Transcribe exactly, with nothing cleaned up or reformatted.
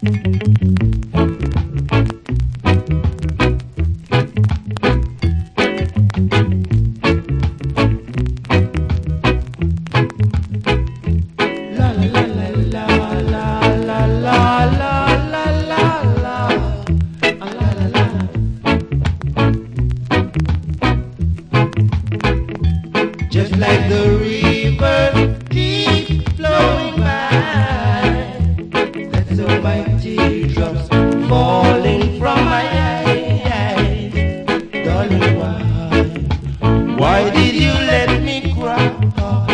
Just like the river keep flowing by, that's so my teardrops falling from my eyes. Darling, why, why did you let me cry?